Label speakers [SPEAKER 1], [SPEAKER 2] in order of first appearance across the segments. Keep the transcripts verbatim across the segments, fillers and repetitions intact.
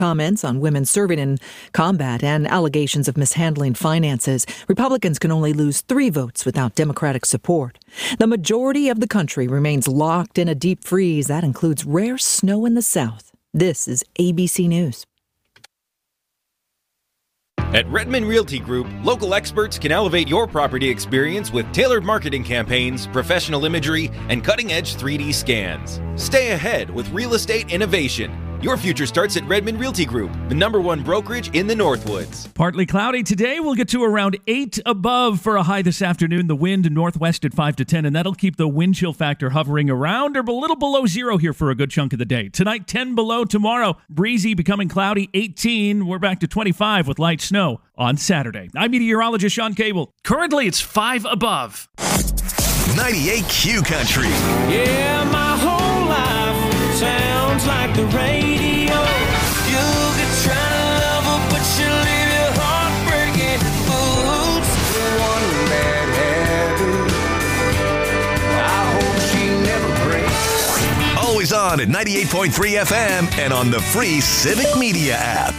[SPEAKER 1] Comments on women serving in combat and allegations of mishandling finances. Republicans can only lose three votes without Democratic support. The majority of the country remains locked in a deep freeze. That includes rare snow in the south. This is A B C News.
[SPEAKER 2] At Redmond Realty Group, local experts can elevate your property experience with tailored marketing campaigns, professional imagery, and cutting-edge three D scans. Stay ahead with real estate innovation. Your future starts at Redmond Realty Group, the number one brokerage in the Northwoods.
[SPEAKER 3] Partly cloudy today. We'll get to around eight above for a high this afternoon. The wind northwest at five to ten, and that'll keep the wind chill factor hovering around or a little below zero here for a good chunk of the day. Tonight, ten below. Tomorrow, breezy, becoming cloudy, eighteen. We're back to twenty-five with light snow on Saturday. I'm meteorologist Sean Cable.
[SPEAKER 4] Currently, it's five above.
[SPEAKER 5] ninety-eight Q Country.
[SPEAKER 6] Yeah, my whole life sounds like the radio. You could try to love her, but she'll leave your heart breaking. Oops, one bad habit. I hope she never breaks.
[SPEAKER 5] Always on at ninety-eight point three F M and on the free Civic Media app.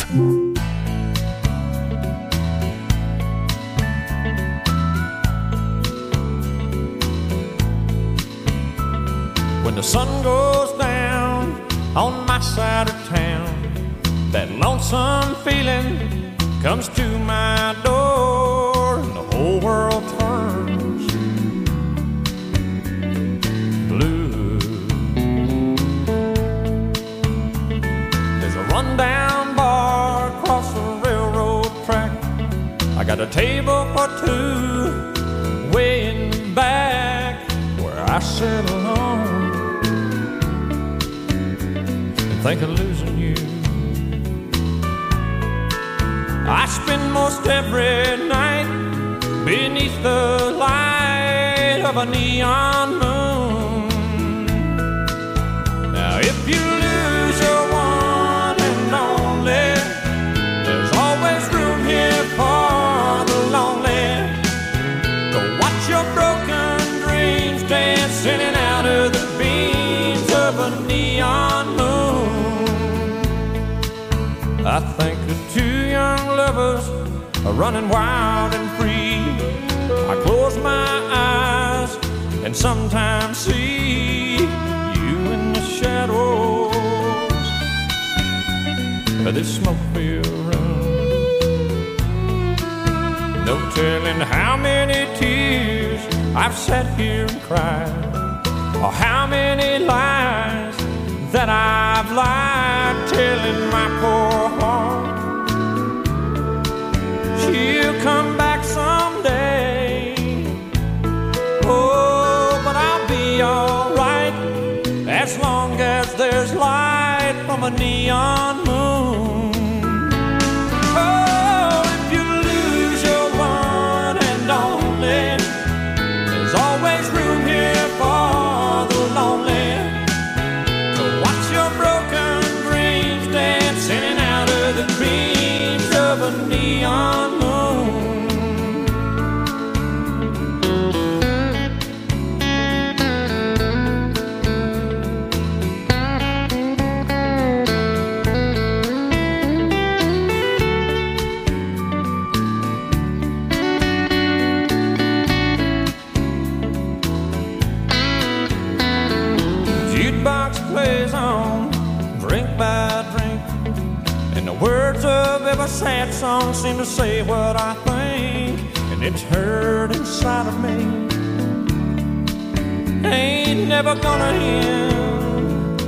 [SPEAKER 6] When the sun goes down on my side of town, that lonesome feeling comes to my door, and the whole world turns blue. There's a rundown bar across the railroad track. I got a table for two way in the back where I sit alone and think of losing you. I spend most every night beneath the light of a neon moon. Now if you lose your one and only, there's always room here for the lonely. Go watch your broken dreams dance in and out of the beams of a neon moon. I think of two young lovers are running wild and free. I close my eyes and sometimes see you in the shadows of this smoke-filled room. No telling how many tears I've sat here and cried, or how many lies that I've lied, telling my poor heart she'll come back someday. Oh, but I'll be alright as long as there's light from a neon moon. Oh, if you lose your one and only, there's always room here for the lonely. To watch your broken dreams dance in and out of the dreams of a neon moon. Jukebox plays on, drink by drink, and the words of every sad song seem to say what I think, and it's hurt inside of me. Ain't never gonna end.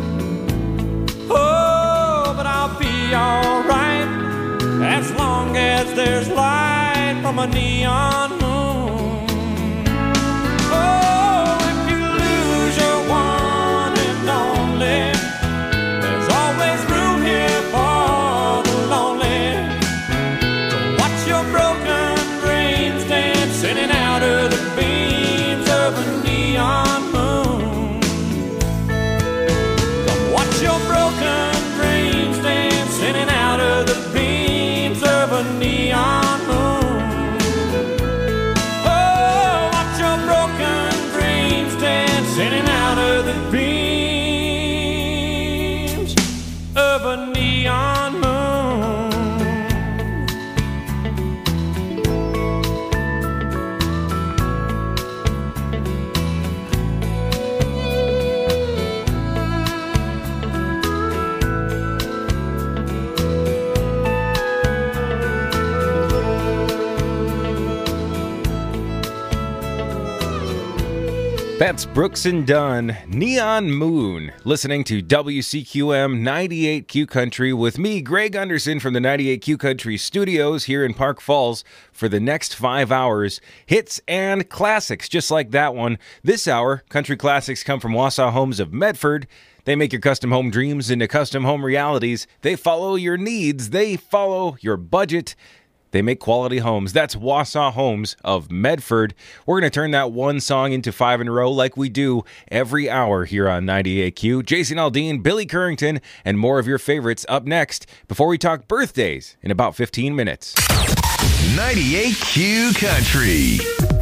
[SPEAKER 6] Oh, but I'll be alright as long as there's light from a neon moon. Oh, if you lose your one and only, there's always room here for the lonely. To watch your broken dreams dance in and out of the beams of a neon moon. Come watch your broken dreams dance in and out of the beams of a neon moon.
[SPEAKER 2] That's Brooks and Dunn, Neon Moon, listening to W C Q M ninety-eight Q Country with me, Greg Anderson, from the ninety-eight Q Country studios here in Park Falls for the next five hours. Hits and classics, just like that one. This hour, country classics come from Wausau Homes of Medford. They make your custom home dreams into custom home realities. They follow your needs. They follow your budget. They make quality homes. That's Wausau Homes of Medford. We're going to turn that one song into five in a row like we do every hour here on ninety-eight Q. Jason Aldean, Billy Currington, and more of your favorites up next before we talk birthdays in about fifteen minutes.
[SPEAKER 5] ninety-eight Q Country.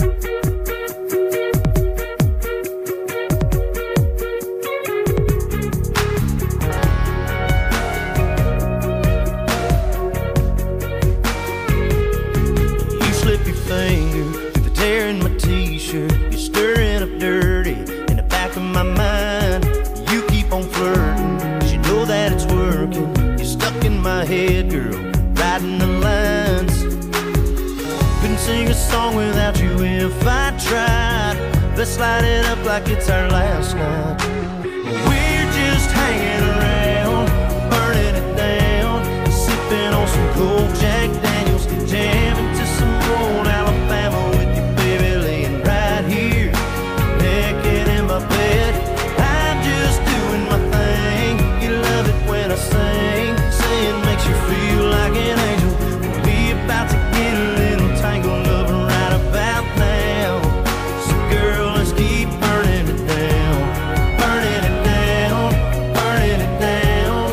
[SPEAKER 7] You're stirring up dirty in the back of my mind. You keep on flirting, 'cause you know that it's working. You're stuck in my head, girl, riding the lines. Couldn't sing a song without you if I tried. Let's light it up like it's our last night. We're just hanging around, burning it down, sipping on some cold Jack Daniels, jamming to some old Alabama with you, baby, laying right here, naked in my bed. I'm just doing my thing. You love it when I sing, saying makes you feel like an angel. We're about to get a little tangled up right about now. So girl, let's keep burning it down, burning it down, burning it down.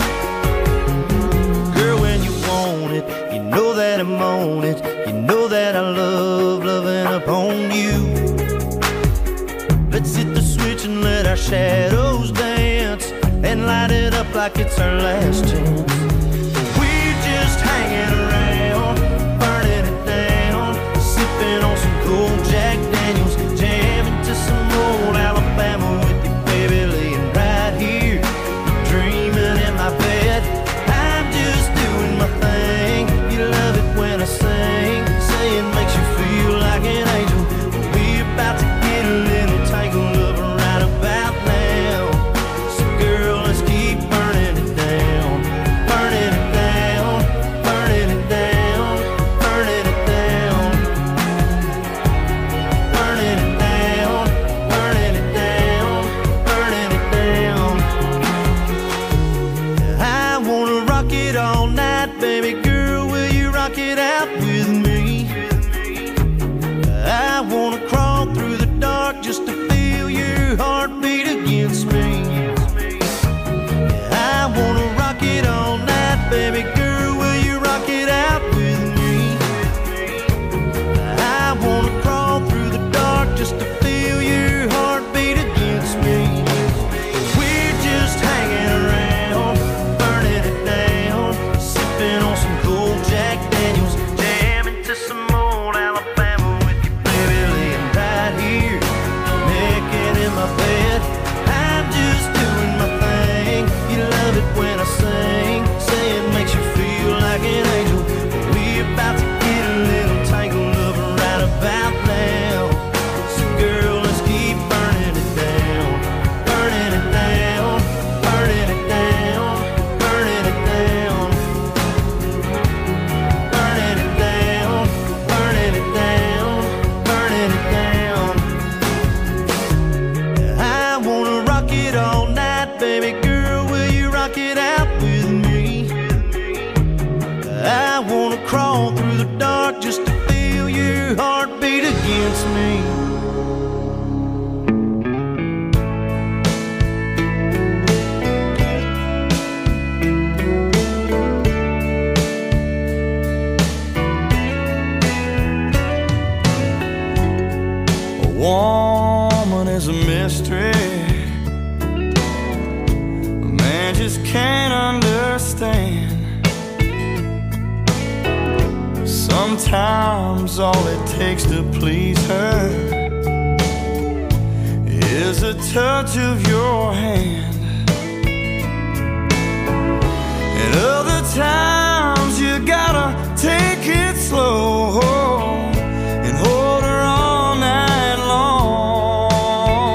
[SPEAKER 7] Girl, when you want it, you know that I'm on it. You know that I love loving up on you. Let's hit the switch and let our shadows dance, and light it up like it's our last chance. We're just hanging around, burning it down, sipping on some cold Jack Daniels, jamming to some old Alabama with you, baby, laying right here, dreaming in my bed. I'm just doing my thing. You love it when I sing, saying makes you feel like an angel. We're about to get a little tangled up right about now. So girl, let's keep burning it down, burning it down, burning it down, burning it down, burning it down, burning it down, burning it down. I wanna rock it all night, baby girl, will you rock it out with me? I wanna crawl through the dark just to feel your heartbeat against me. I wanna rock it all night, baby girl, will you rock it out with me? I wanna crawl through the dark just to feel your heartbeat against me. We're just hanging around, burning it down, sipping on some cold Jack Daniels, jamming to some old Alabama with you, baby, laying right here, naked in my bed. I'm just doing my thing. You love it when I sing, saying makes you feel like an angel. We're about to get a little tangled up right about now. So girl, let's keep burning it down, burning it down, burning it down, burning it down, burning it down, burning it down, burning it down. I wanna rock it all night, baby girl, will you rock it out with me? I wanna crawl through the dark just to feel your heartbeat against me. A woman is a mystery a man just can't understand. Sometimes all it takes to please her is a touch of your hand. And other times you gotta take it slow and hold her all night long.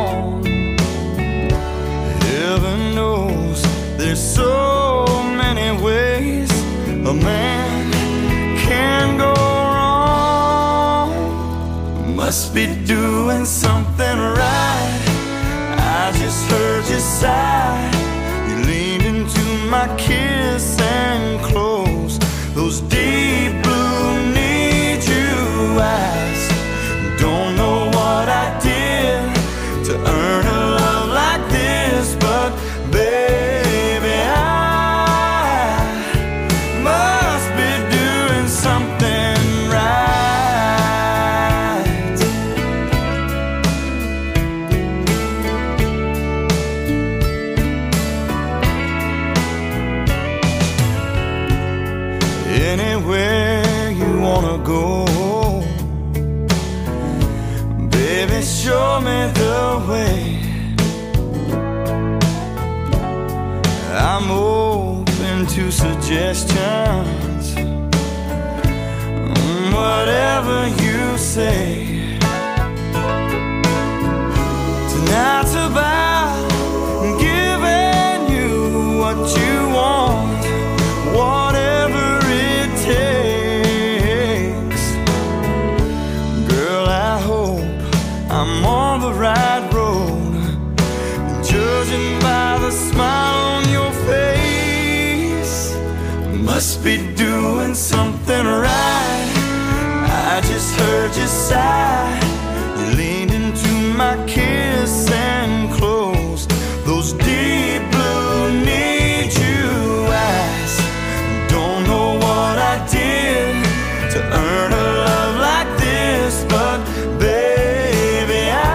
[SPEAKER 7] a man can go wrong. Must be doing something right. I just heard you sigh. You leaned into my kiss and closed those deep blue need you eyes. Don't know what I did to earn a love like this, but baby, I must be doing something right. Anywhere you wanna go, baby, show me the way. I'm open to suggestions, whatever you say. Tonight's about giving you what you want, whatever it takes. Girl, I hope I'm on the right road, judging by the smile on your face. Must be doing something right. I just heard you sigh. You leaned into my kiss and closed those deep blue need you eyes. Don't know what I did to earn a love like this, but baby, I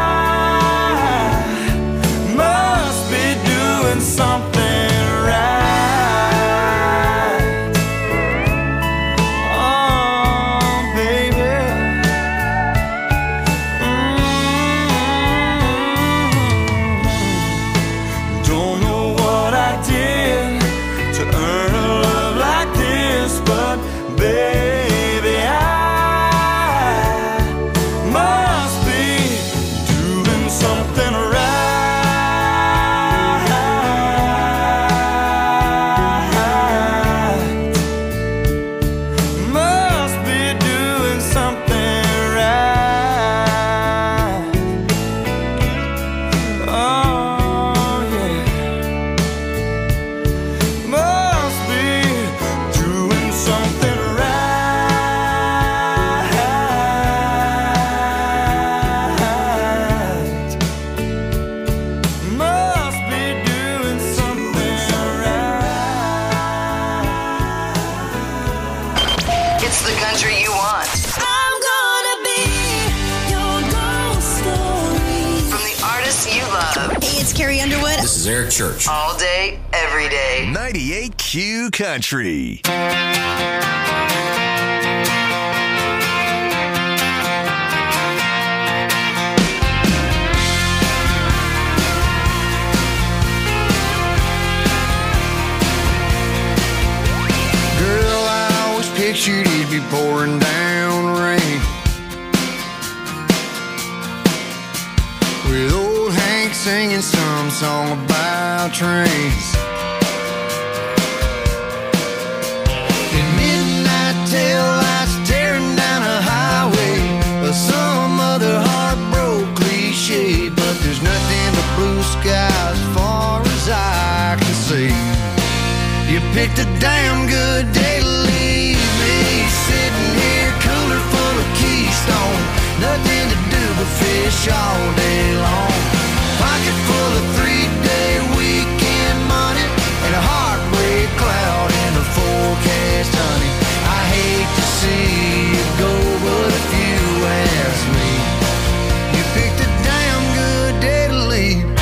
[SPEAKER 7] must be doing something right. Oh, baby. Mm-hmm. Don't know what I did to earn a love like this, but baby, I must be doing something right. Must be doing something right. Oh, yeah. Must be doing something right. Must be doing something right.
[SPEAKER 8] It's the country you want.
[SPEAKER 9] I'm gonna be your ghost story.
[SPEAKER 8] From the artists you love.
[SPEAKER 9] Hey, it's Carrie Underwood.
[SPEAKER 4] This is Eric Church.
[SPEAKER 8] All day, every day.
[SPEAKER 5] ninety-eight Q Country.
[SPEAKER 7] Girl, I always pictured it'd be pouring down rain, with old Hank singing some song about trains. In midnight tail lights tearing down a highway, or some other heartbroken cliche, but there's nothing but blue skies as far as I can see. You picked a damn good day to leave me, sitting here cooler full of Keystone, nothing to do but fish all day long. Pocket full of three-day weekend money and a heartbreak cloud in the forecast, honey. I hate to see you go, but if you ask me, you picked a damn good day to leave.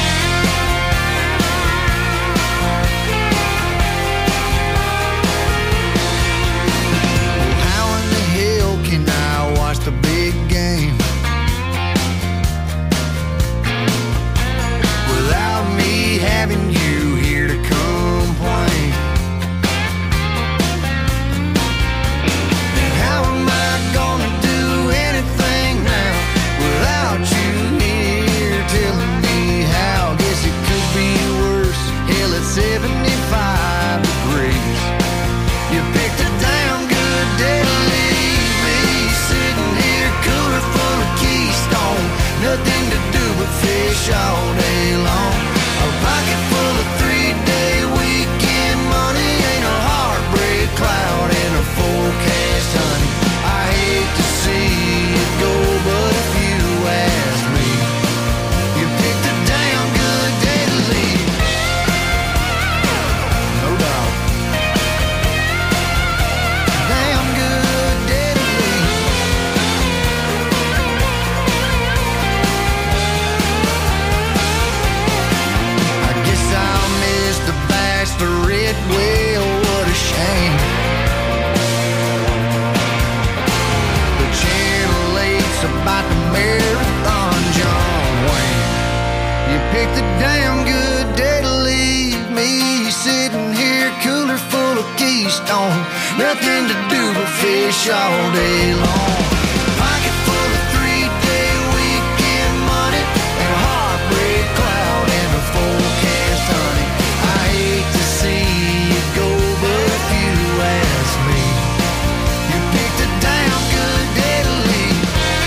[SPEAKER 7] Nothing to do but fish all day long. Pocket full of three-day weekend money and a heartbreak cloud and a forecast honey. I hate to see you go, but if you ask me, you picked a damn good day to leave.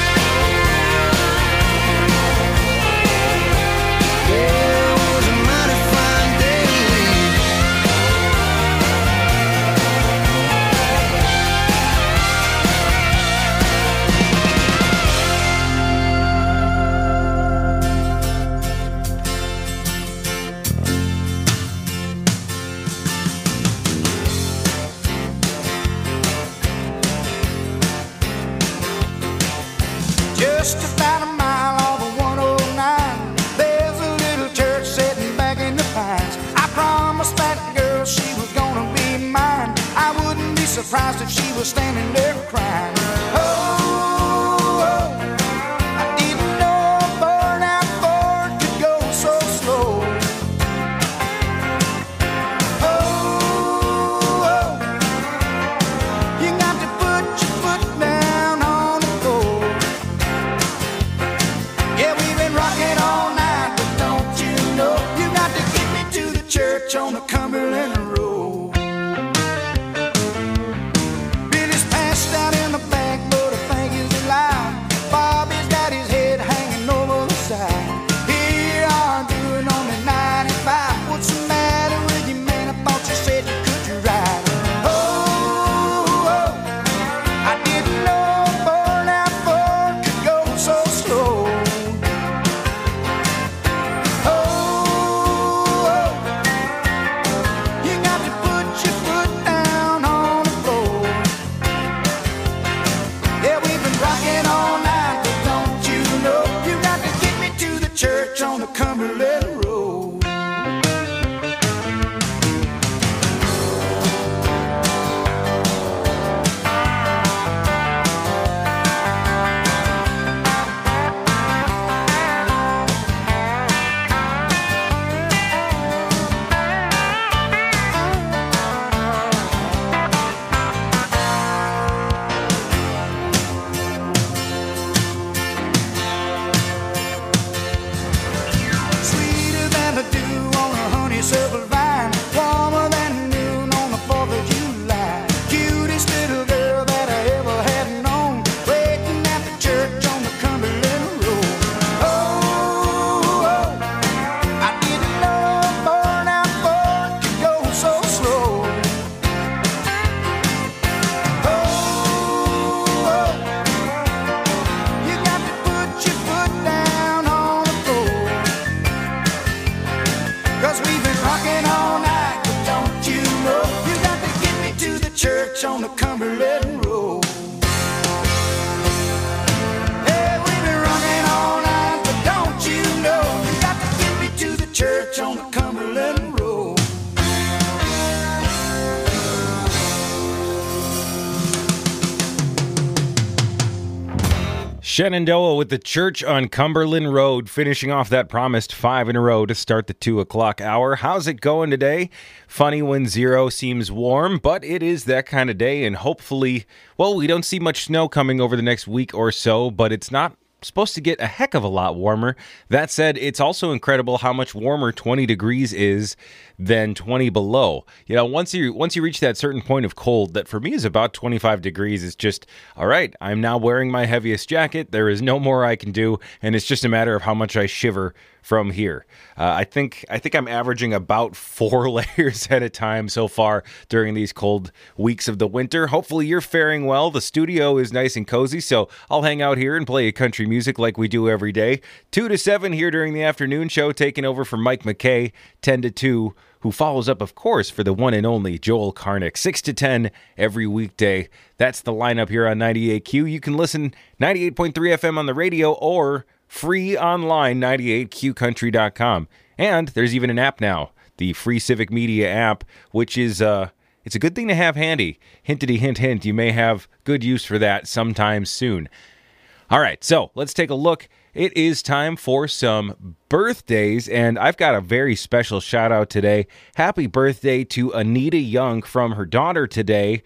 [SPEAKER 7] Yeah, it was a mighty fine day to leave. Just about a mile off of one oh nine, there's a little church sitting back in the pines. I promised that girl she was gonna be mine. I wouldn't be surprised if she was standing there crying. Oh, oh, I didn't know a burnout Ford could go so slow. Oh, oh, you got to put your foot down on the floor. Yeah, we've been rocking all night, but don't you know you got to get me to the church on the Cumberland Road. Billy's passed out in the back, but I think he's alive. Bobby's got his head hanging over the side. Here you are doing only ninety-five. What's the matter with you, man? I thought you said you could ride. Oh, oh, I didn't know a burnout Ford could go so slow. Oh, oh, you got to put your foot down on the floor. Yeah, we've been rocking all night, but don't you know you got to get me to the church on the Cumberland Road. Sweeter than the dew on a honeysuckle vine, warmer than noon on the fourth of July. Cutest little girl that I ever had known, waiting at the church on the Cumberland Road. Oh, oh, I didn't know a burnout Ford could go so slow. Oh, oh, you got to put your foot down on the floor. Cause we've been rocking all night, but don't you know you got to get me to the church on the Cumberland Road. Hey, we've been rocking all night, but don't you know you got to get me to the church on the Cumberland Road.
[SPEAKER 2] Shenandoah with the church on Cumberland Road, finishing off that promised five in a row to start the two o'clock hour. How's it going today? Funny when zero seems warm, but it is that kind of day, and hopefully, well, we don't see much snow coming over the next week or so, but it's not supposed to get a heck of a lot warmer. That said, it's also incredible how much warmer twenty degrees is than twenty below. You know, once you once you reach that certain point of cold, that for me is about twenty-five degrees, it's just, all right, I'm now wearing my heaviest jacket. There is no more I can do, and it's just a matter of how much I shiver from here. Uh, I think I think I'm averaging about four layers at a time so far during these cold weeks of the winter. Hopefully you're faring well. The studio is nice and cozy, so I'll hang out here and play country music like we do every day. two to seven here during the afternoon show, taking over for Mike McKay, ten to two, who follows up, of course, for the one and only Joel Karnick, six to ten every weekday. That's the lineup here on ninety-eight Q. You can listen ninety-eight point three F M on the radio or free online, ninety-eight Q country dot com. And there's even an app now, the free Civic Media app, which is uh, it's a good thing to have handy. Hintity hint hint, you may have good use for that sometime soon. All right, so let's take a look. It is time for some birthdays, and I've got a very special shout out today. Happy birthday to Anita Young from her daughter today.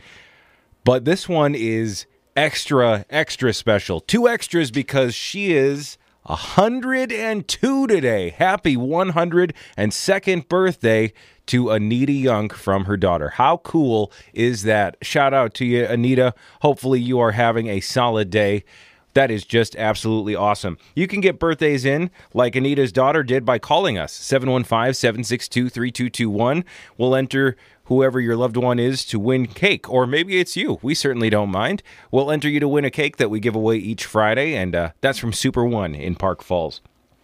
[SPEAKER 2] But this one is extra, extra special. Two extras because she is one hundred two today. Happy one hundred second birthday to Anita Young from her daughter. How cool is that? Shout out to you, Anita. Hopefully you are having a solid day. That is just absolutely awesome. You can get birthdays in like Anita's daughter did by calling us, seven one five, seven six two, three two two one. We'll enter whoever your loved one is to win cake, or maybe it's you. We certainly don't mind. We'll enter you to win a cake that we give away each Friday, and uh, that's from Super One in Park Falls.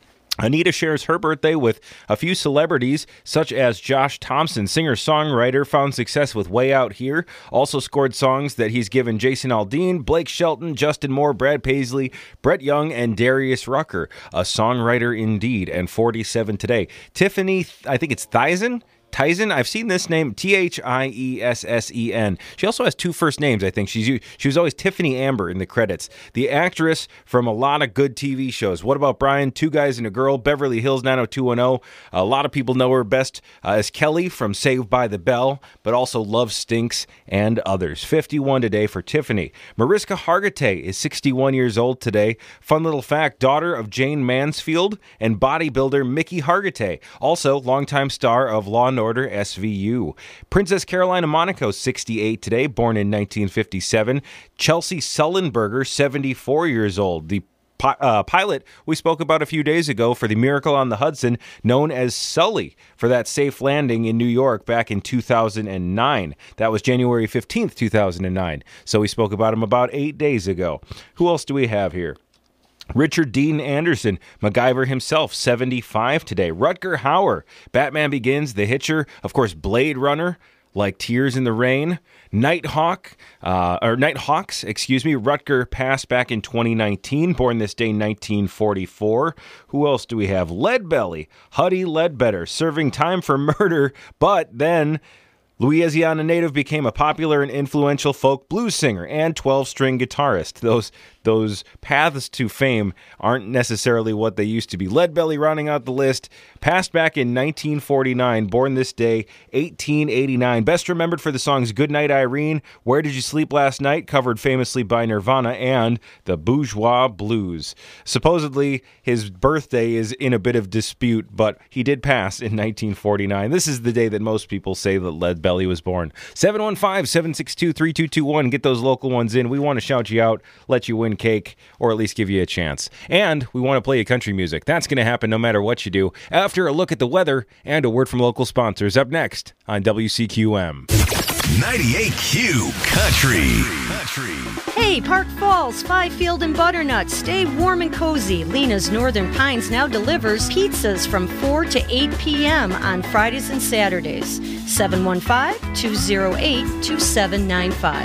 [SPEAKER 2] Anita shares her birthday with a few celebrities, such as Josh Thompson, singer-songwriter, found success with Way Out Here, also scored songs that he's given Jason Aldean, Blake Shelton, Justin Moore, Brad Paisley, Brett Young, and Darius Rucker. A songwriter indeed, and forty-seven today. Tiffany, I think it's Thiesen? Tyson, I've seen this name, T H I E S S E N. She also has two first names, I think. She's She was always Tiffany Amber in the credits. The actress from a lot of good T V shows. What About Brian? Two Guys and a Girl, Beverly Hills nine oh two one oh. A lot of people know her best uh, as Kelly from Saved by the Bell, but also Love Stinks and others. fifty-one today for Tiffany. Mariska Hargitay is sixty-one years old today. Fun little fact, daughter of Jane Mansfield and bodybuilder Mickey Hargitay. Also, longtime star of Law and Order S V U. Princess Carolina Monaco, sixty-eight today, born in nineteen fifty-seven. Chelsea Sullenberger, seventy-four years old. The Uh, pilot we spoke about a few days ago for the Miracle on the Hudson, known as Sully, for that safe landing in New York back in two thousand nine. That was January fifteenth, two thousand nine. So we spoke about him about eight days ago. Who else do we have here? Richard Dean Anderson, MacGyver himself, seventy-five today. Rutger Hauer, Batman Begins, The Hitcher, of course, Blade Runner, like Tears in the Rain. Nighthawk, uh, or Nighthawks, excuse me. Rutger passed back in twenty nineteen, born this day, nineteen forty-four. Who else do we have? Leadbelly, Huddy Ledbetter, serving time for murder, but then Louisiana native, became a popular and influential folk blues singer and twelve-string guitarist. Those those paths to fame aren't necessarily what they used to be. Leadbelly rounding out the list, passed back in nineteen forty-nine, born this day, eighteen eighty-nine. Best remembered for the songs Goodnight Irene, Where Did You Sleep Last Night, covered famously by Nirvana, and The Bourgeois Blues. Supposedly, his birthday is in a bit of dispute, but he did pass in nineteen forty-nine. This is the day that most people say that Leadbelly was born. seven one five, seven six two, three two two one. Get those local ones in. We want to shout you out, let you win cake, or at least give you a chance. And we want to play you country music. That's going to happen no matter what you do. After a look at the weather and a word from local sponsors. Up next on W C Q M.
[SPEAKER 5] ninety-eight Q Country. Country.
[SPEAKER 10] Hey, Park Falls, Fifield and Butternut. Stay warm and cozy. Lena's Northern Pines now delivers pizzas from four to eight p.m. on Fridays and Saturdays. seven one five, two oh eight, two seven nine five.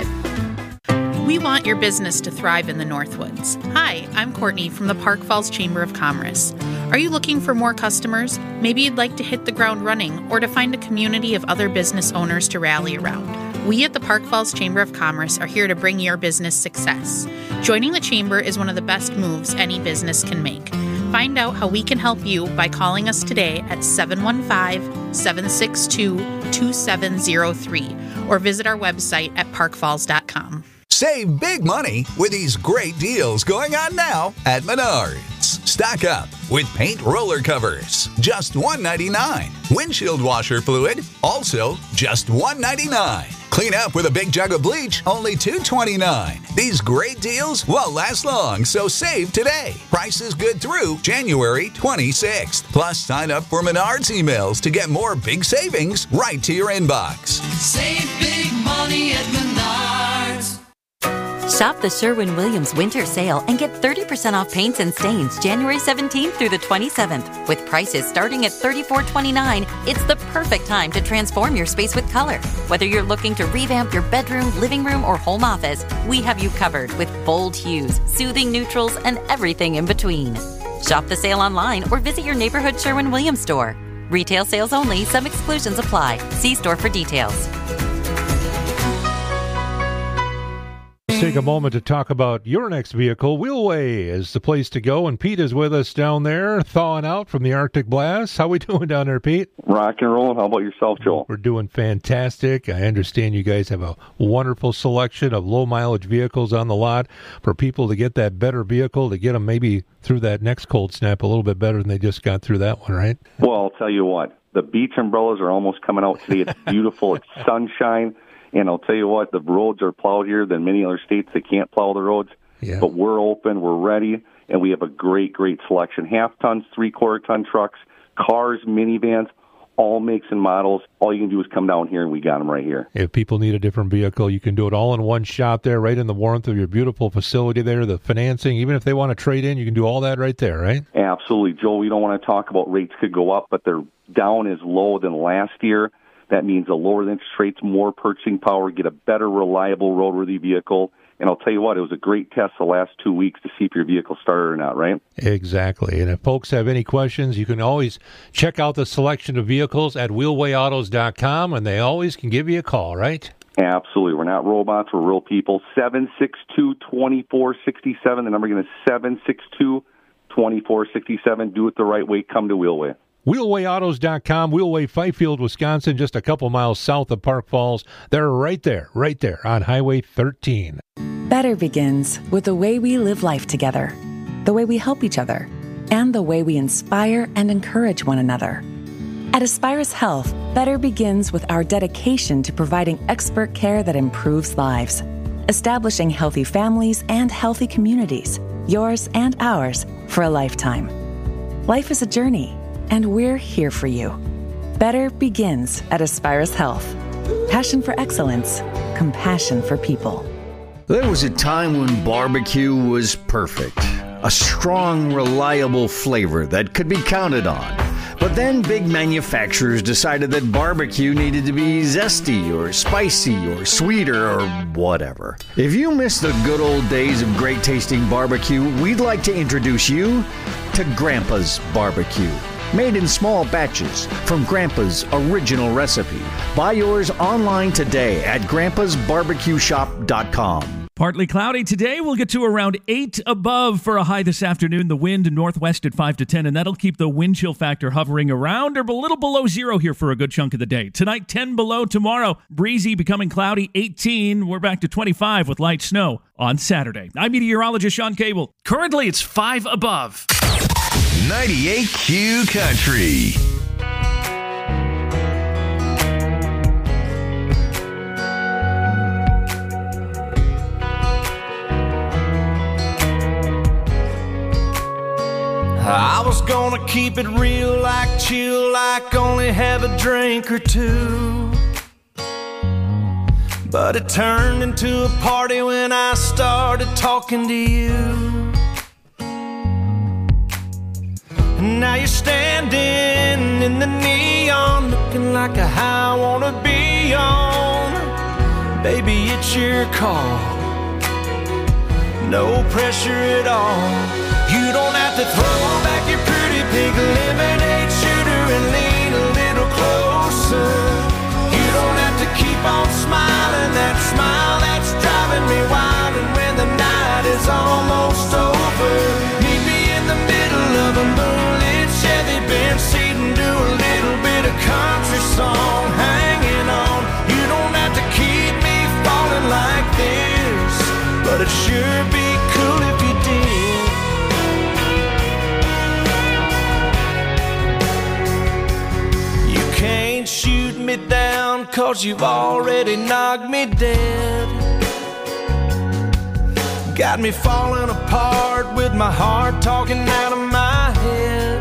[SPEAKER 11] We want your business to thrive in the Northwoods. Hi, I'm Courtney from the Park Falls Chamber of Commerce. Are you looking for more customers? Maybe you'd like to hit the ground running or to find a community of other business owners to rally around. We at the Park Falls Chamber of Commerce are here to bring your business success. Joining the Chamber is one of the best moves any business can make. Find out how we can help you by calling us today at seven one five, seven six two, two seven zero three or visit our website at park falls dot com.
[SPEAKER 12] Save big money with these great deals going on now at Menards. Stock up with paint roller covers, just one ninety-nine. Windshield washer fluid, also just one ninety-nine. Clean up with a big jug of bleach, only two twenty-nine. These great deals won't last long, so save today. Price is good through January twenty-sixth. Plus, sign up for Menards emails to get more big savings right to your inbox.
[SPEAKER 9] Save big money at Menards.
[SPEAKER 13] Shop the Sherwin-Williams Winter Sale and get thirty percent off paints and stains January seventeenth through the twenty-seventh. With prices starting at thirty-four twenty-nine, it's the perfect time to transform your space with color. Whether you're looking to revamp your bedroom, living room, or home office, we have you covered with bold hues, soothing neutrals, and everything in between. Shop the sale online or visit your neighborhood Sherwin-Williams store. Retail sales only. Some exclusions apply. See store for details.
[SPEAKER 14] Let's take a moment to talk about your next vehicle. Wheelway is the place to go, and Pete is with us down there, thawing out from the Arctic blast. How we doing down there, Pete?
[SPEAKER 15] Rock and roll. How about yourself, Joel?
[SPEAKER 14] We're doing fantastic. I understand you guys have a wonderful selection of low-mileage vehicles on the lot for people to get that better vehicle, to get them maybe through that next cold snap a little bit better than they just got through that one, right?
[SPEAKER 15] Well, I'll tell you what. The beach umbrellas are almost coming out today. It's beautiful. It's sunshine. And I'll tell you what, the roads are plowed here than many other states. They can't plow the roads.
[SPEAKER 14] Yeah.
[SPEAKER 15] But we're open, we're ready, and we have a great, great selection. Half-tons, three-quarter-ton trucks, cars, minivans, all makes and models. All you can do is come down here, and we got them right here.
[SPEAKER 14] If people need a different vehicle, you can do it all in one shot there, right in the warmth of your beautiful facility there, the financing. Even if they want to trade in, you can do all that right there, right?
[SPEAKER 15] Absolutely. Joe, we don't want to talk about rates could go up, but they're down as low than last year. That means a lower interest rates, more purchasing power, get a better, reliable, roadworthy vehicle. And I'll tell you what, it was a great test the last two weeks to see if your vehicle started or not, right?
[SPEAKER 14] Exactly. And if folks have any questions, you can always check out the selection of vehicles at wheelway autos dot com, and they always can give you a call, right?
[SPEAKER 15] Absolutely. We're not robots. We're real people. seven six two, two four six seven. The number again is seven six two, two four six seven. Do it the right way. Come to Wheelway.
[SPEAKER 14] wheelway autos dot com, Wheelway, Fifield, Wisconsin, just a couple miles south of Park Falls. They're right there, right there on Highway thirteen.
[SPEAKER 16] Better begins with the way we live life together, the way we help each other, and the way we inspire and encourage one another. At Aspirus Health, better begins with our dedication to providing expert care that improves lives, establishing healthy families and healthy communities, yours and ours, for a lifetime. Life is a journey, and we're here for you. Better begins at Aspirus Health. Passion for excellence, compassion for people.
[SPEAKER 17] There was a time when barbecue was perfect. A strong, reliable flavor that could be counted on. But then big manufacturers decided that barbecue needed to be zesty or spicy or sweeter or whatever. If you miss the good old days of great tasting barbecue, we'd like to introduce you to Grandpa's Barbecue. Made in small batches from Grandpa's original recipe. Buy yours online today at grandpas barbecue shop dot com.
[SPEAKER 3] Partly cloudy today. We'll get to around eight above for a high this afternoon. The wind northwest at five to ten, and that'll keep the wind chill factor hovering around or a little below zero here for a good chunk of the day. Tonight, ten below. Tomorrow, breezy, becoming cloudy, eighteen. We're back to twenty-five with light snow on Saturday. I'm meteorologist Sean Cable.
[SPEAKER 4] Currently, it's five above.
[SPEAKER 5] ninety-eight Q Country.
[SPEAKER 7] I was gonna keep it real, like chill, like only have a drink or two. But it turned into a party when I started talking to you. And now you're standing in the neon, looking like a high I wanna be on. Baby, it's your call, no pressure at all. You don't have to throw back your pretty pink lemonade shooter and lean a little closer. You don't have to keep on smiling, that smile that's driving me wild. And when the night is almost over, meet me in the middle of a moonlit Chevy Benz seat and do a little bit of country song hanging on. You don't have to keep me falling like this, but it sure be cool if you did. Can't shoot me down, cause you've already knocked me dead. Got me falling apart with my heart talking out of my head.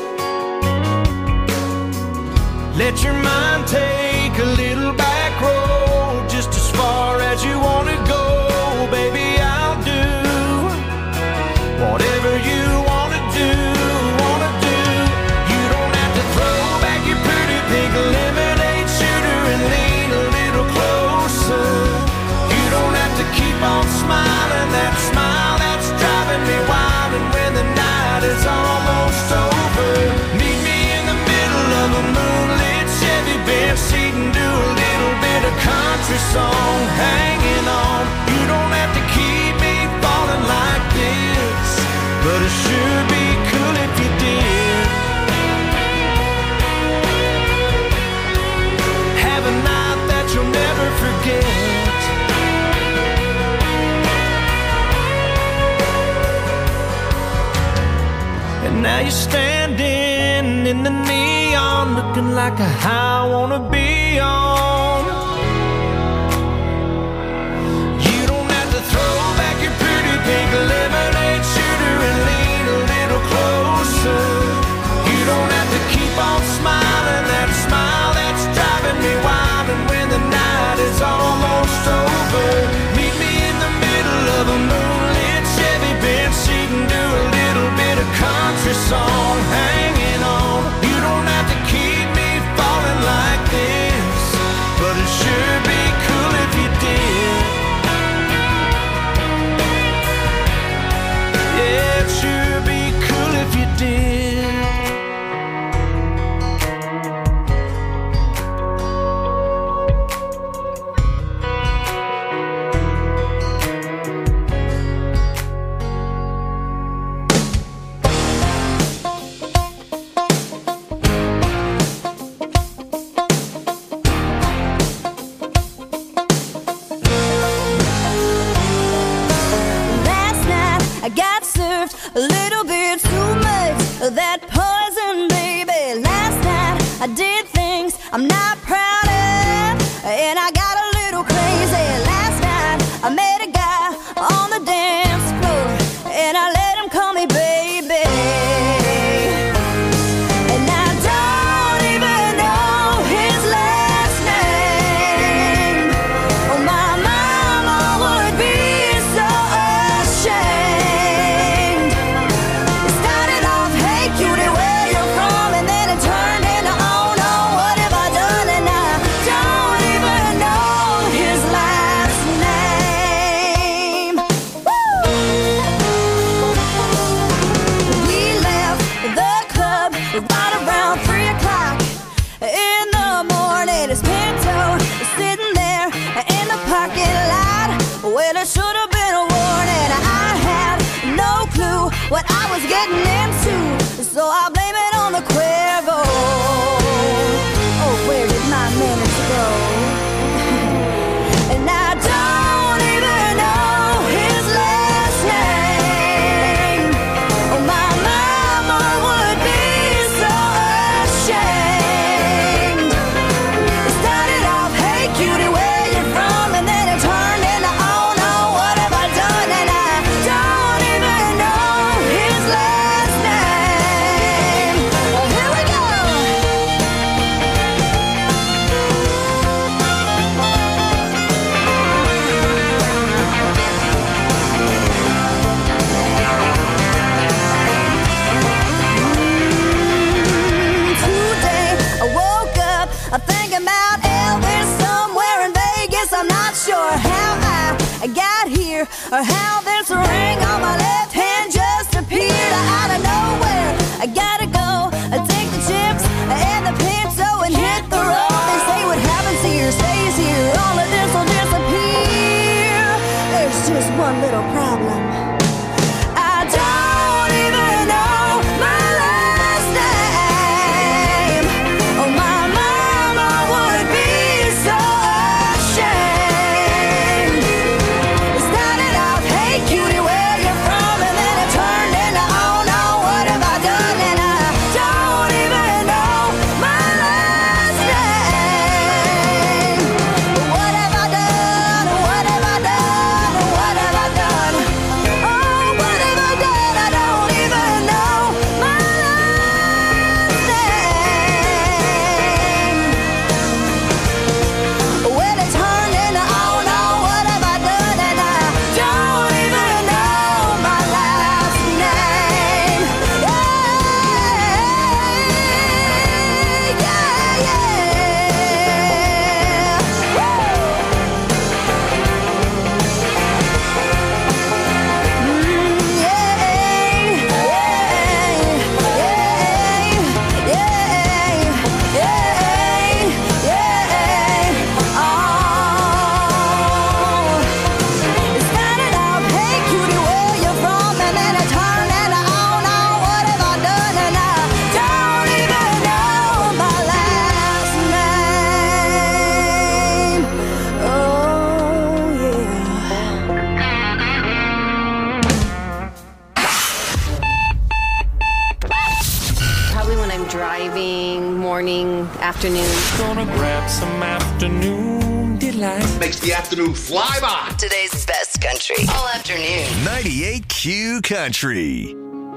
[SPEAKER 7] Let your mind take a little back road, just as far as you want to go. Baby, I'll do whatever you want to do, want to do. You don't have to throw back your pretty pink lemonade shooter and lean a little closer. You don't have to keep on smiling, that smile that's driving me wild. And when the night is almost over, meet me in the middle of a moonlit Chevy Benz seat and do a little bit of country song hanging on. You don't have to
[SPEAKER 6] now you're standing in the neon, looking like a high I wanna be on. You don't have to throw back your pretty pink lemonade shooter and lean a little closer. You don't have to keep on smiling that smile that's driving me wild. And when the night is almost over, meet me in the middle of a moonlit Chevy bench seat and do a little bit of country song, hanging on. You don't have to keep me falling like this, but it sure be cool if you did. Yeah, it sure be cool if you did.
[SPEAKER 18] I got served a little bit too much of that poison, baby. Last night I did things I'm not proud of, and I got a little crazy. Last night I met a guy on the dance floor, and I let him call me baby. And I don't even know his last name. Oh, my mama would be so ashamed. Right around three o'clock in the morning, his Pinto is sitting there in the parking lot. Well, it should have been a warning. I had no clue what I was getting into, so I blame it on the Cuervo. Oh, where did my minutes go? And I don't even know his last name. Oh, my mama would be so ashamed. It started off, hey cutie, where you from? And then it turned into, oh no, what have I done? And I don't even know his last name. Well, here we go. Today I woke up thinking about Elvis somewhere in Vegas. I'm not sure how I got here or how this ring on my left hand just appeared out of nowhere. I gotta go take the chips and the Pinto and hit the road. They say what happens here stays here. All of this will disappear. There's just one little problem. I don't even know my last name. Oh, my mama would be so ashamed. It started off, hey cutie, where you from? And then it turned into, oh no, what have I done? And I don't even know my last name. What have I done? What have I done? What have I done?
[SPEAKER 19] afternoon.
[SPEAKER 6] Gonna grab some afternoon delight.
[SPEAKER 5] Makes the afternoon fly by.
[SPEAKER 8] Today's best country. All afternoon.
[SPEAKER 5] ninety-eight Q Country.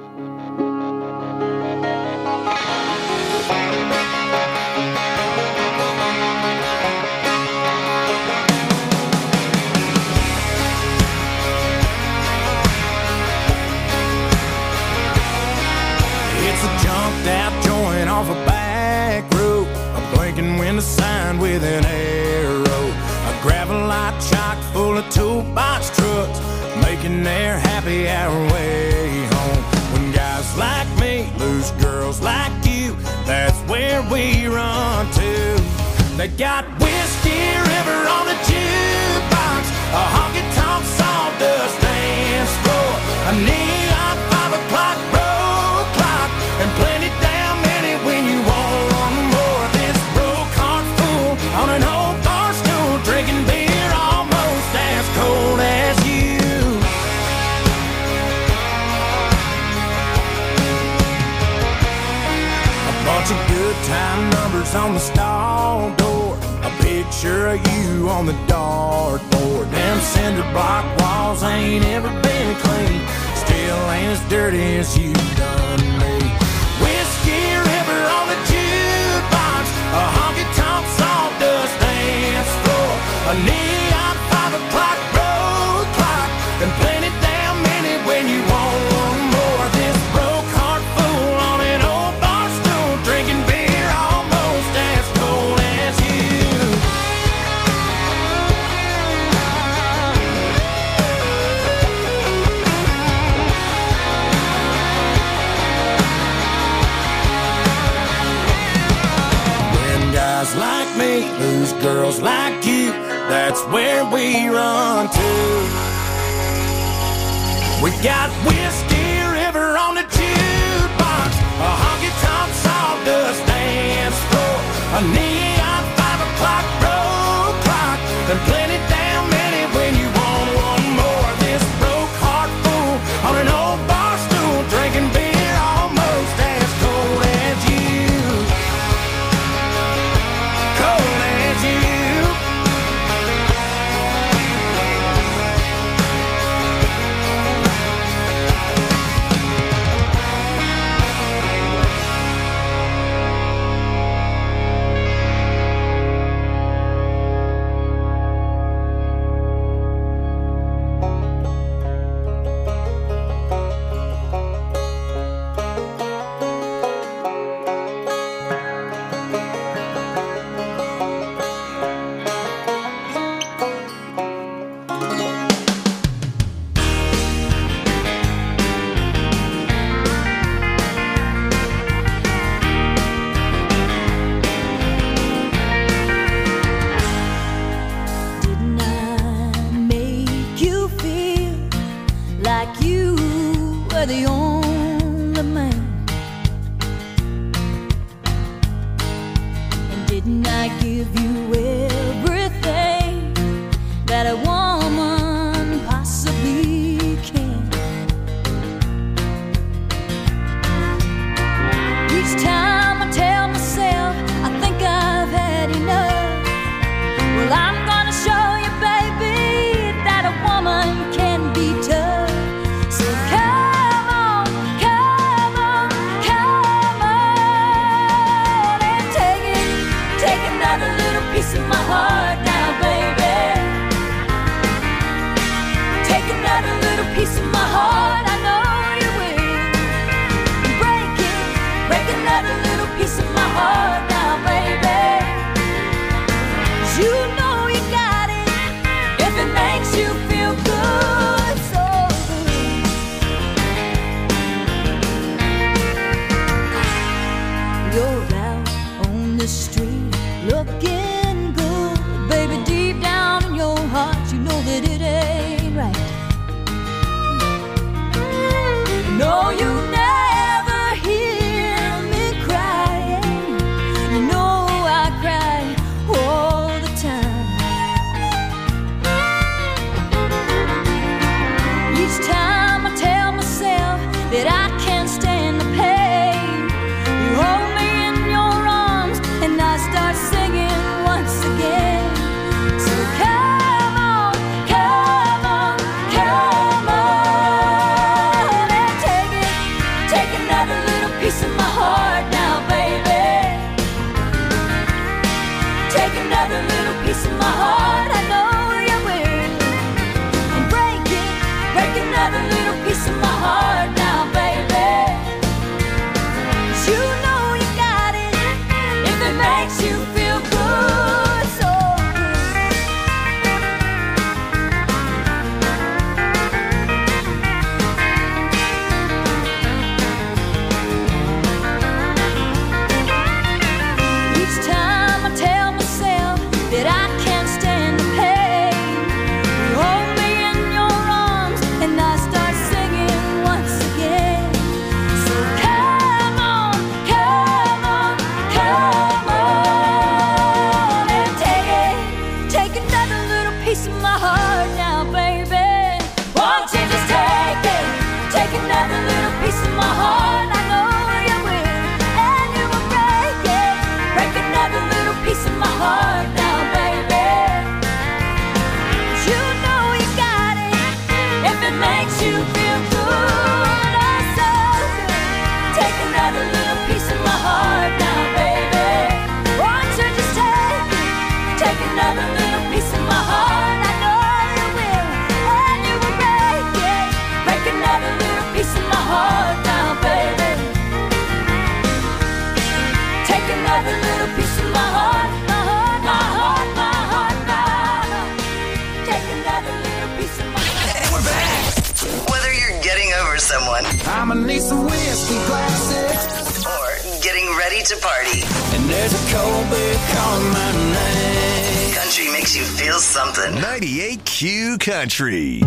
[SPEAKER 6] It's a jumped out joint off a back road. I'm blinking when the sign with an arrow. A gravel-light chock full of toolbox trucks, making their happy hour way home. When guys like me lose girls like you, that's where we run to. They got Whiskey River on the jukebox, a honky-tonk sawdust dance floor, a neon five o'clock road clock, and plenty damn many when you want one more. This broke heart fool on an old bar stool, drinking beer almost as cold as you. A bunch of good time numbers on the stall door, a picture of you on the dartboard. Them cinder block walls ain't ever been clean, still ain't as dirty as you done me. Whiskey River on the jukebox, a honky-tonk sawdust dance floor, a neon five o'clock road clock, and plenty damn many when you want one more. This broke heart fool on an old bar stool, drinking beer almost as cold as you. When guys like me lose girls like you, that's where we run to. We got Whiskey River on the jukebox, a honky-tonk sawdust dance floor, a neon five o'clock road clock, and plenty damn many when you want one more. This broke heart fool on an old bar stool, drinking beer almost as cold as you. Cold as you.
[SPEAKER 18] Didn't I make you feel like you were the only man? And didn't I give you everything that a woman possibly can? Each time I tell myself I think I've had enough, well, I'm gonna show you, baby, that a woman can be tough. So come on, come on, come on, and take it, take another little piece of my heart now, baby. Take another little piece of my heart, I know you will. Break it, break another little piece of my heart now, baby. You know you got it if it makes you feel good, so good. You're out on the street looking good, baby. Deep down in your heart, you know that it ain't right. No, you never hear me crying. You know I cry all the time. Each time I tell myself that I can't stand the pain, you hold me in your arms and I
[SPEAKER 8] someone.
[SPEAKER 9] I'ma need some whiskey glasses.
[SPEAKER 8] Or getting ready to party.
[SPEAKER 9] And there's a cold beer calling my name.
[SPEAKER 8] Country makes you feel something.
[SPEAKER 5] ninety-eight Q Country.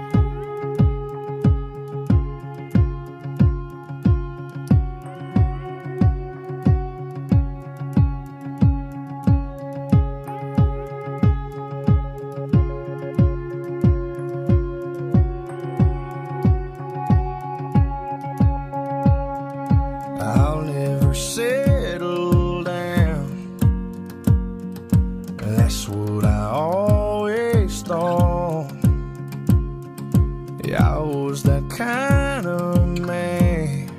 [SPEAKER 9] I'll never settle down. That's what I always thought. Yeah, I was that kind of man.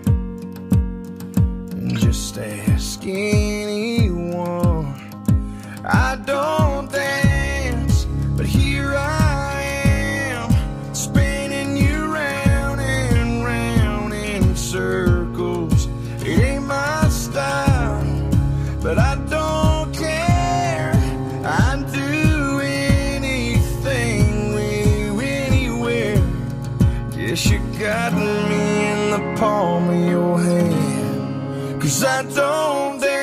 [SPEAKER 9] Just ask anyone. I don't dance, but here I am, spinning you round and round in circles. It ain't my style, but I don't care. I'd do anything with you anywhere. Guess you got me in the palm of your hand, 'cause I don't dance.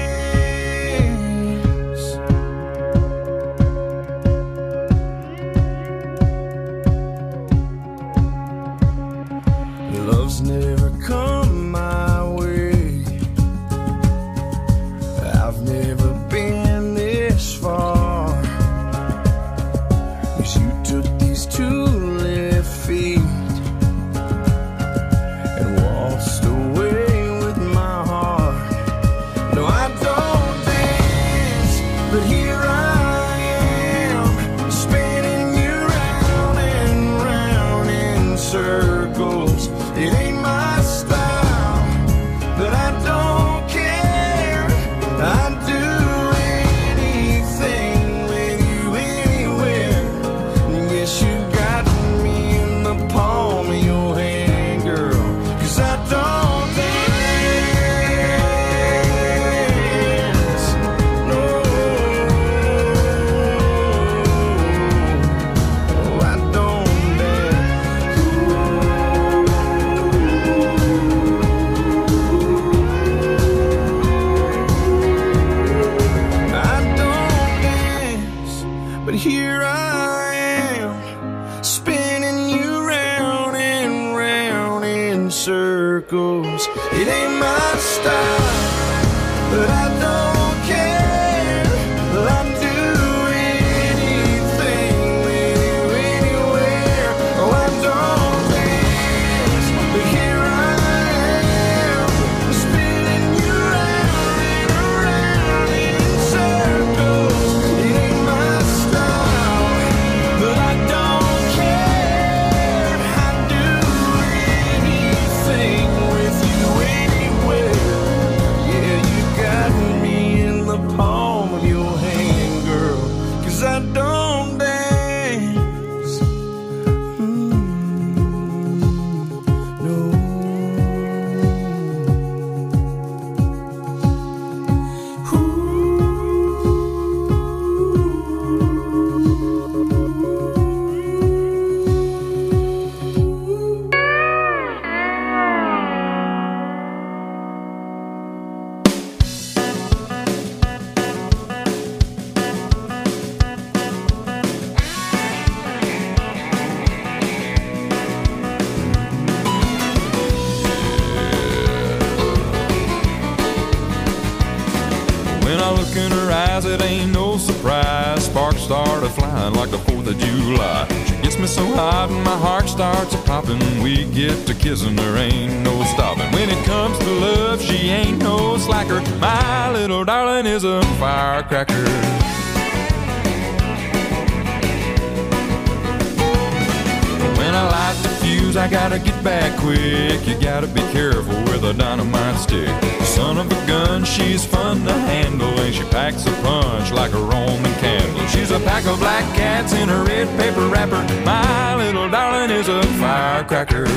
[SPEAKER 9] Love's never come my way. I've never been this far. 'Cause you took these two left feet and waltzed away with my heart. No, I don't dance, but here I am, spinning you round and round in circles. It ain't my style, but I don't care. I'd do anything with you anywhere. Guess you got me in the palm of your hand, girl, 'cause I don't dance. No, no, I don't dance. I don't dance, but here I am, spinning you round and round in circles. It ain't my style, but I don't care. I'll do anything with you anywhere. Oh, I don't dance, but here I am, spinning you round and round in circles. It ain't my style, but I don't care. I'd do anything with you anywhere. Yeah, you got me in the palm of your hand, girl, 'cause I don't dance. Mm, no.
[SPEAKER 6] When I look in her eyes, it ain't no surprise. Sparks started flying like the fourth of July. She gets me so hot and my heart starts a popping. We get to kissing, there ain't no stopping. When it comes to love, she ain't no slacker. My little darling is a firecracker. When I light the fuse, I gotta get back quick. You gotta be careful with a dynamite stick. Son of a gun, she's fun to handle, and she packs a punch like a Roman candle. She's a pack of black cats in a red paper wrapper. My little darling is a firecracker.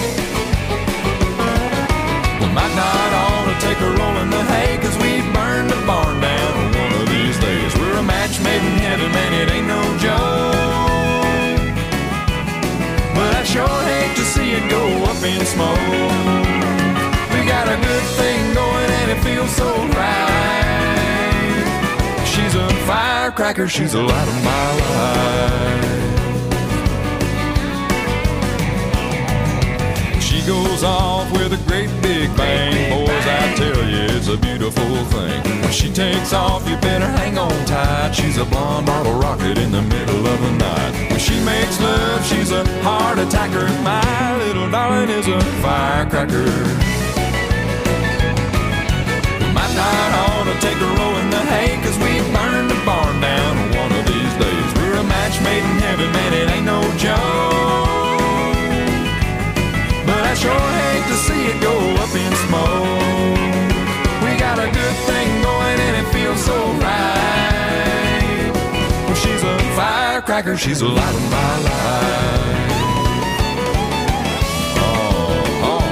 [SPEAKER 6] We might not ought to take a roll in the hay, 'cause we burned the barn down one of these days. We're a match made in heaven, man, it ain't no joke. But I sure hate to see it go up
[SPEAKER 9] smoke. We got a good thing going and it feels so right. She's a firecracker, she's a light of my life. She goes off with a great big bang. Boys, I tell you, it's a beautiful thing. When she takes off, you better hang on tight. She's a blonde bottle rocket in the middle of the night. When she makes love, she's a heart attacker. My little darling is a firecracker. We might not ought to take a row in the hay, cause we burned the barn down one of these days. We're a match made in heaven, man, it ain't no joke. But I sure hate to see it go up in smoke. We got a good thing going and it feels so right. Well, she's a firecracker, she's a light of my life. Oh, oh.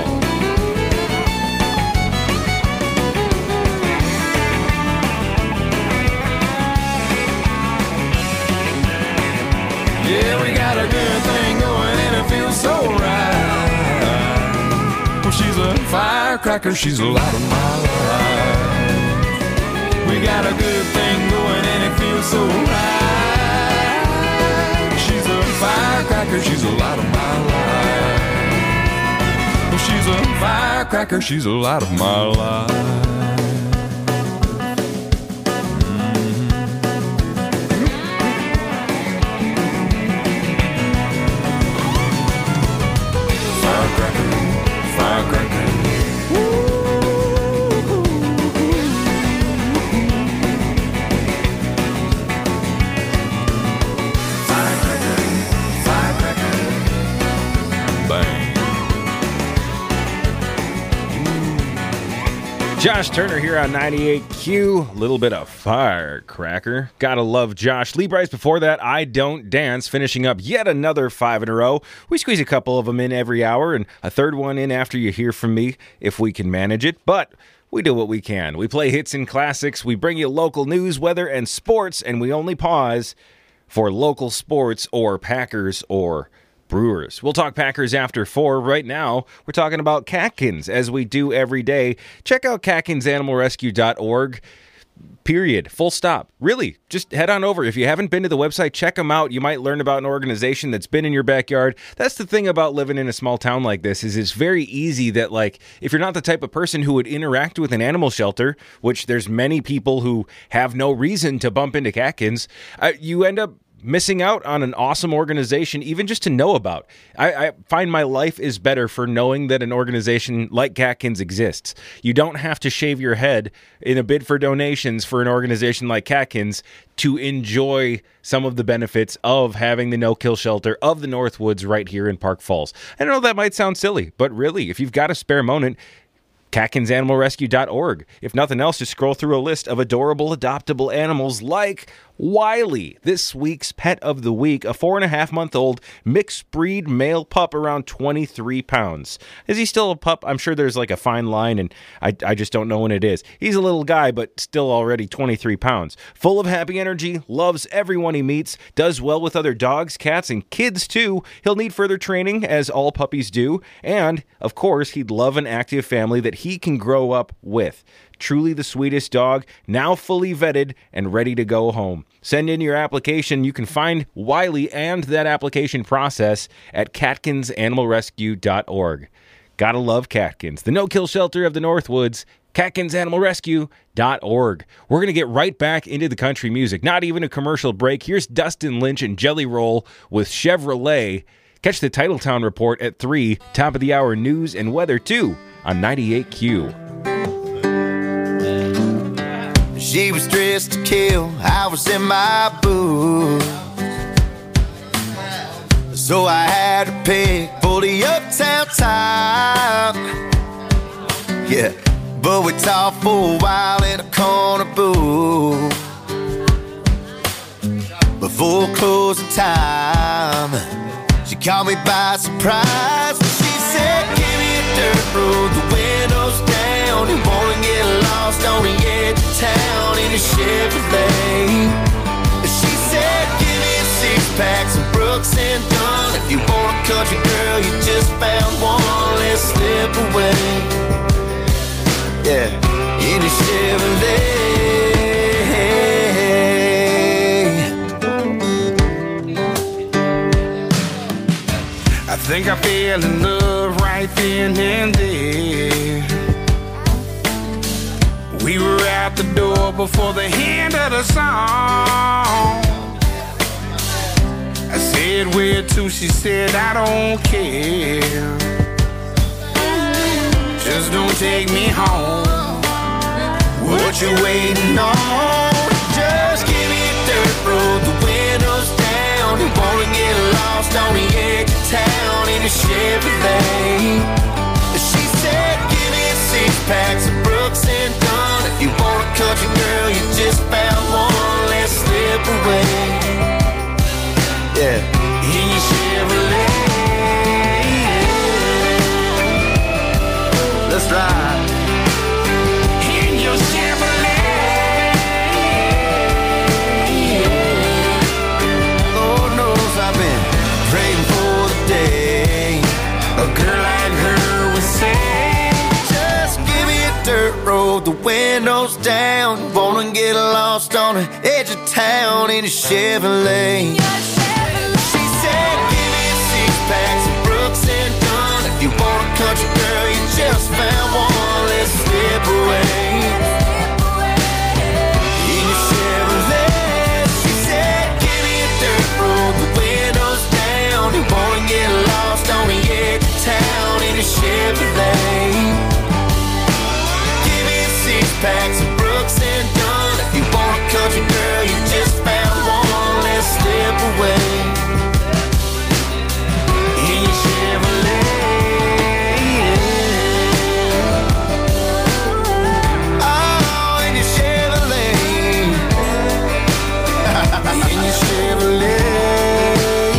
[SPEAKER 9] Yeah, we got a good thing going and it feels so right. She's a firecracker, she's a light of my life. We got a good thing going and it feels so right. She's a firecracker, she's a light of my life. She's a firecracker, she's a light of my life.
[SPEAKER 2] Josh Turner here on ninety-eight Q. A little bit of firecracker. Gotta love Josh. Lee Bryce before that, I Don't Dance, finishing up yet another five in a row. We squeeze a couple of them in every hour and a third one in after you hear from me if we can manage it. But we do what we can. We play hits and classics. We bring you local news, weather, and sports, and we only pause for local sports or Packers or Brewers. We'll talk Packers after four. Right now, we're talking about catkins, as we do every day. Check out catkins animal rescue dot org. Period. Full stop. Really, just head on over. If you haven't been to the website, check them out. You might learn about an organization that's been in your backyard. That's the thing about living in a small town like this, is it's very easy that, like, if you're not the type of person who would interact with an animal shelter, which there's many people who have no reason to bump into catkins, uh, you end up missing out on an awesome organization, even just to know about. I, I find my life is better for knowing that an organization like Catkins exists. You don't have to shave your head in a bid for donations for an organization like Catkins to enjoy some of the benefits of having the no-kill shelter of the Northwoods right here in Park Falls. I know that might sound silly, but really, if you've got a spare moment, catkins animal rescue dot org. If nothing else, just scroll through a list of adorable adoptable animals like Wiley, this week's pet of the week, a four and a half month old mixed breed male pup around twenty-three pounds. Is he still a pup? I'm sure there's like a fine line, and I, I just don't know when it is. He's a little guy, but still already twenty-three pounds. Full of happy energy, loves everyone he meets, does well with other dogs, cats, and kids too. He'll need further training, as all puppies do, and of course, he'd love an active family that he can grow up with. Truly the sweetest dog, now fully vetted and ready to go home. Send in your application. You can find Wiley and that application process at catkins animal rescue dot org. Gotta love Catkins, the no-kill shelter of the Northwoods. catkins animal rescue dot org. We're going to get right back into the country music. Not even a commercial break. Here's Dustin Lynch and Jelly Roll with Chevrolet. Catch the Titletown Report at three. Top of the hour news and weather too on ninety-eight Q.
[SPEAKER 7] She was dressed to kill, I was in my booth. So I had to pick for the uptown top. Yeah, but we talked for a while in a corner booth. Before closing time, she caught me by surprise. She said, give me a dirt road, the windows down. You wanna get lost on the edge of town in a Chevrolet. She said, give me a six-pack, some Brooks and Dunn. If you want a country girl, you just found one. Let's slip away. Yeah, in a Chevrolet. I think I fell in love right then and there. We were out the door before the end of the song. I said where to, she said I don't care. Just don't take me home. What you waiting on? Just give me a dirt road, the windows down. You wanna get lost on the edge of town in a Chevrolet. She said give me a six pack of Brooks and Dunn. If you want a country girl, you just found one. Let's slip away. Yeah, in your Chevrolet. Let's ride. In your Chevrolet. Lord knows I've been praying for the day a girl like her would say, just give me a dirt road, the windows down. Wanna get lost on the edge of town in a Chevrolet. She said, give me a six pack of Brooks and Dunn. If you want a country girl, you just found one. Let's slip away. In your Chevrolet. She said, give me a dirt road, the windows down. You wanna get lost on the edge of town in a Chevrolet. Give me a six pack of Brooks and Dunn. If you want a country girl, you just found one. Let's slip away. In your Chevrolet. Oh, in your Chevrolet. In your Chevrolet.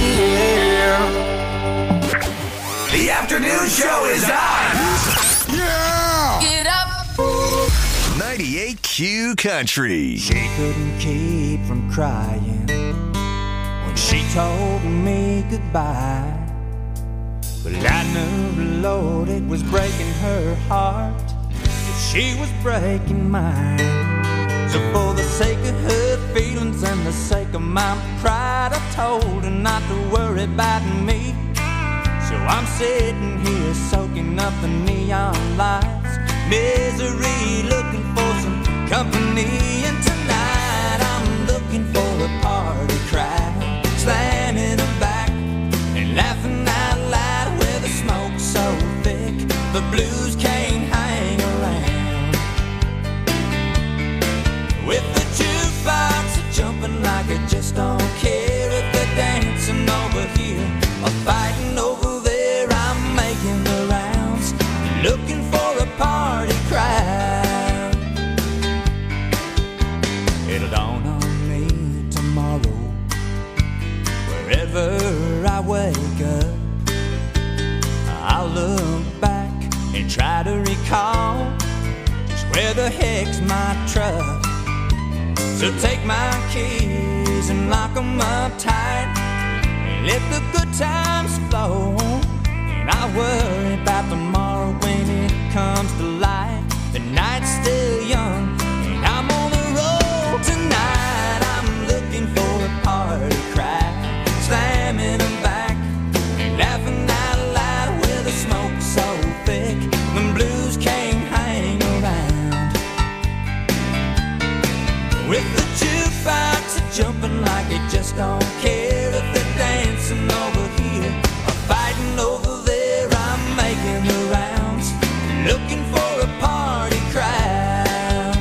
[SPEAKER 7] The afternoon show is on.
[SPEAKER 5] Yeah!
[SPEAKER 18] Get up.
[SPEAKER 5] ninety-eight Q Country.
[SPEAKER 7] She couldn't keep from crying when she told me goodbye. But I knew the Lord, it was breaking her heart if she was breaking mine. So for the sake of her feelings and the sake of my pride, I told her not to worry about me. So I'm sitting here soaking up the neon lights, misery, looking for some company. And tonight I'm looking for a party crowd, slamming them back and laughing out loud. Where the smoke's so thick, the blues can't hang around. With the jukebox jumping like I just don't care. If they're dancing over here or fighting over there, I'm making the rounds, looking for a party crowd. It'll dawn on me tomorrow, wherever I wake up, I'll look back and try to recall just where the heck's my truck. So take my keys and lock them up tight and let the good times flow. And I worry about tomorrow when it comes to light. The night's still young and I'm on the road tonight. I'm looking for a party crowd, slamming them back and laughing out loud. Where the smoke's so thick, the blues can't hang around. With the jukebox jumping like it just don't care. If they're dancing over here or fighting over there, I'm making the rounds, looking for a party crowd.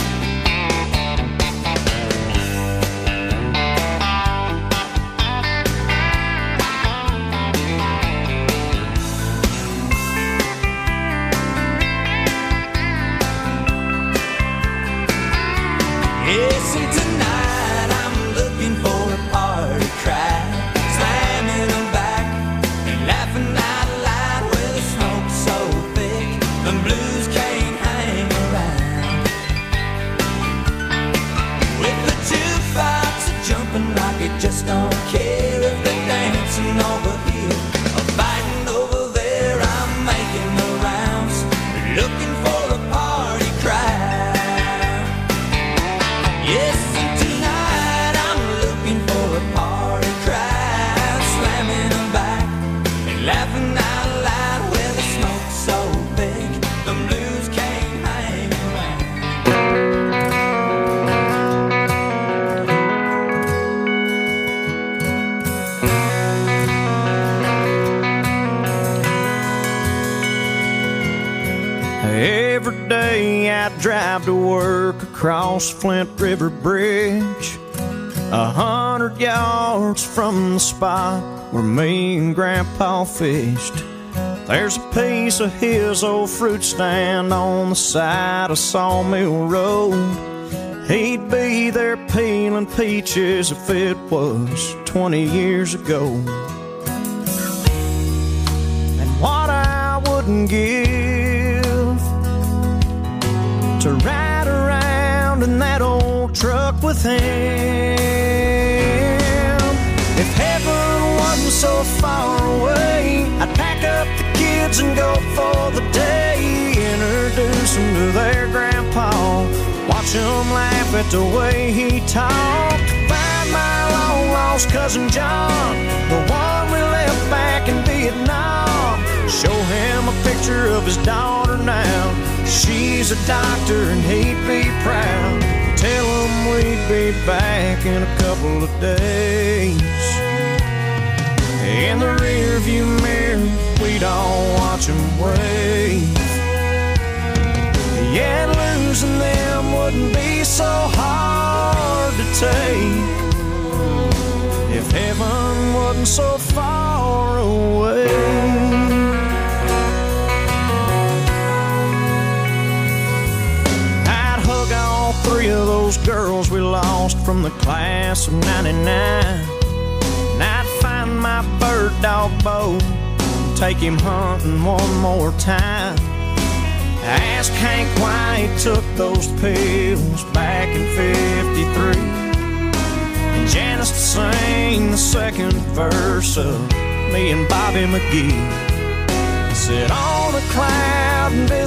[SPEAKER 7] Yes, and tonight I'm looking for a party crowd, slamming them back and laughing out loud. Where the smoke's so thick, the blues can't hang around. With the jukebox jumping like it just don't care. If they're dancing over here or fighting over there, I'm making the round. day I'd drive to work across Flint River Bridge, a hundred yards from the spot where me and Grandpa fished. There's a piece of his old fruit stand on the side of Sawmill Road. He'd be there peeling peaches if it was twenty years ago. And what I wouldn't give to ride around in that old truck with him. If heaven wasn't so far away, I'd pack up the kids and go for the day. Introduce them to their grandpa, watch him laugh at the way he talked. Find my long lost cousin John, the one we left back in Vietnam. Show him a picture of his daughter now. She's a doctor and he'd be proud. Tell him we'd be back in a couple of days. In the rear view mirror, we'd all watch him wave. Yeah, losing them wouldn't be so hard to take if heaven wasn't so far away. I'd hug all three of those girls we lost from the class of ninety-nine. And I'd find my bird dog Bo, take him hunting one more time. Ask Hank why he took those pills back in fifty-three. And Janice to sing the second verse of me and Bobby McGee. Sit on a cloud and visit